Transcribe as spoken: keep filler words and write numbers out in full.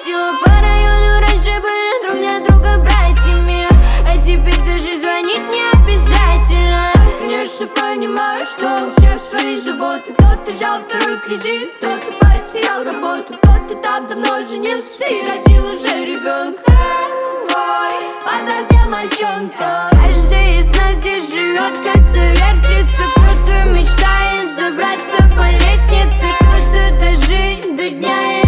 хватило. По району раньше были друг для друга братьями, а теперь даже звонить не обязательно. Конечно, понимаю, что у всех свои заботы. Кто-то взял второй кредит, кто-то потерял работу, кто-то там давно женился и родил уже ребенка. Мой повзрослел мальчонка. Каждый из нас здесь живет, как-то вертится. Кто-то мечтает забраться по лестнице, кто-то дожить до дня.